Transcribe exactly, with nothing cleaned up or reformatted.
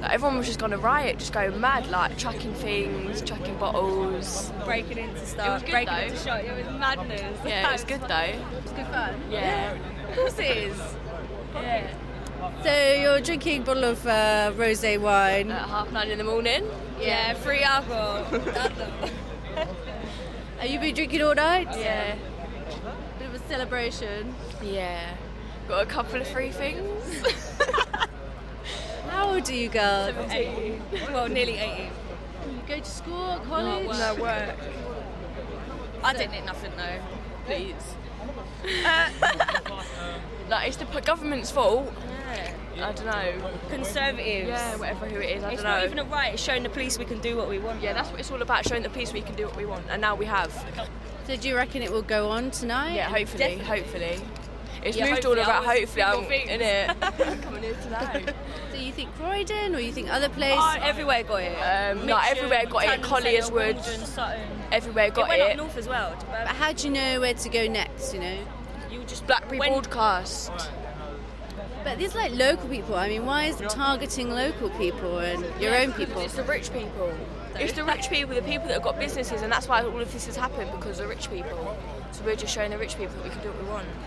Like, everyone was just going to riot, just going mad, like chucking things, chucking bottles. Breaking into stuff, It was good, breaking though. into shot. It was madness. Yeah, it was good though. It's good fun. Yeah. Of course it is. Yeah. So you're drinking a bottle of uh, rosé wine. At half nine in the morning. Yeah, free alcohol. Have you been drinking all night? Yeah. Bit of a celebration. Yeah. Got a couple of free things. How old are you, girl? eighteen. Well, nearly eighteen. You go to school, college? No work. I didn't hit nothing though. Please. Like, it's the p- government's fault. Yeah. I don't know. Conservatives. Yeah, whatever who it is, I It's don't know. not even a right. It's showing the police we can do what we want. Yeah, that's what it's all about, showing the police we can do what we want, and now we have. So do you reckon it will go on tonight? Yeah, hopefully, Definitely. hopefully. It's Yeah, moved all hopefully, around, I was hopefully I'm thinking in it. Coming here today. So you think Croydon or you think other places? Oh, everywhere got it. Um, no, everywhere got it. Tandem Colliers Centre, Wood. Walden, Sutton. Everywhere It got went it. up north as well. to But Birmingham. how do you know where to go next, you know? You just Blackberry when- broadcast. But there's like local people. I mean, why is it targeting local people and your own people? It's the rich people. It's the rich people, the people that have got businesses, and that's why all of this has happened, because of the rich people. So we're just showing the rich people that we can do what we want.